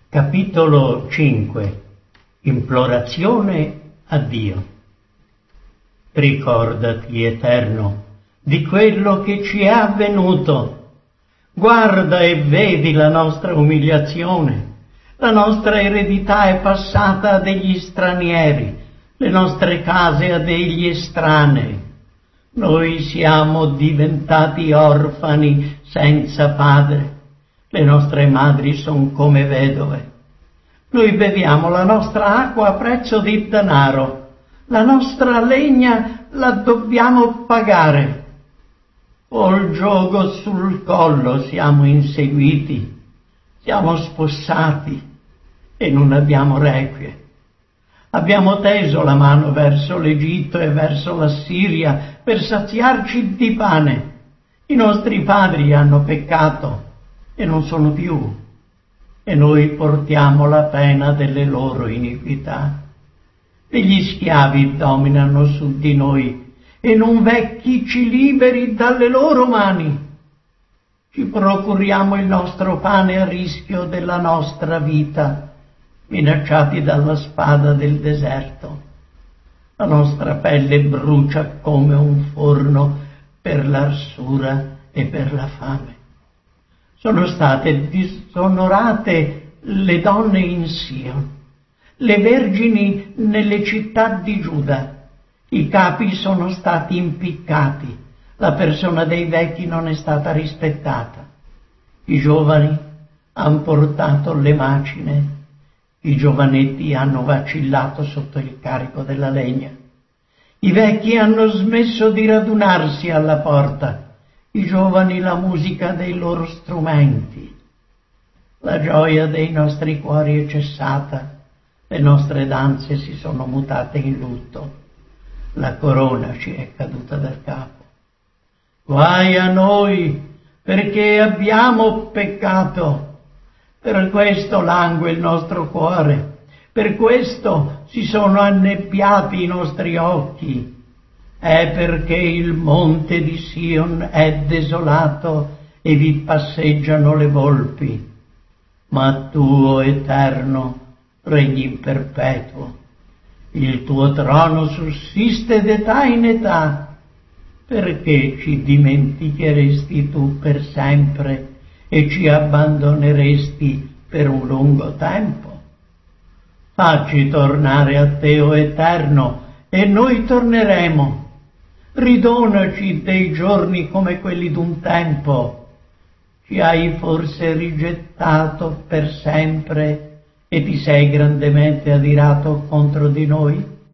Capitolo 5. Implorazione a Dio. Ricordati, Eterno, di quello che ci è avvenuto. Guarda e vedi la nostra umiliazione. La nostra eredità è passata a degli stranieri, le nostre case a degli estranei. Noi siamo diventati orfani senza padre. Le nostre madri son come vedove. Noi beviamo la nostra acqua a prezzo di denaro. La nostra legna la dobbiamo pagare. Col giogo sul collo siamo inseguiti. Siamo spossati e non abbiamo requie. Abbiamo teso la mano verso l'Egitto e verso la Siria per saziarci di pane. I nostri padri hanno peccato e non sono più, e noi portiamo la pena delle loro iniquità. Degli schiavi dominano su di noi, e non vecchi ci liberi dalle loro mani. Ci procuriamo il nostro pane a rischio della nostra vita, minacciati dalla spada del deserto. La nostra pelle brucia come un forno per l'arsura e per la fame. Sono state disonorate le donne in Sion, le vergini nelle città di Giuda. I capi sono stati impiccati, la persona dei vecchi non è stata rispettata. I giovani hanno portato le macine, i giovanetti hanno vacillato sotto il carico della legna. I vecchi hanno smesso di radunarsi alla porta, i giovani la musica dei loro strumenti. La gioia dei nostri cuori è cessata, le nostre danze si sono mutate in lutto, la corona ci è caduta dal capo. Guai a noi, perché abbiamo peccato, per questo langue il nostro cuore, per questo si sono annebbiati i nostri occhi. È perché il monte di Sion è desolato e vi passeggiano le volpi. Ma tu, o Eterno, regni in perpetuo. Il tuo trono sussiste d'età in età. Perché ci dimenticheresti tu per sempre e ci abbandoneresti per un lungo tempo? Facci tornare a te, o Eterno, e noi torneremo. Ridonaci dei giorni come quelli d'un tempo. Ci hai forse rigettato per sempre e ti sei grandemente adirato contro di noi?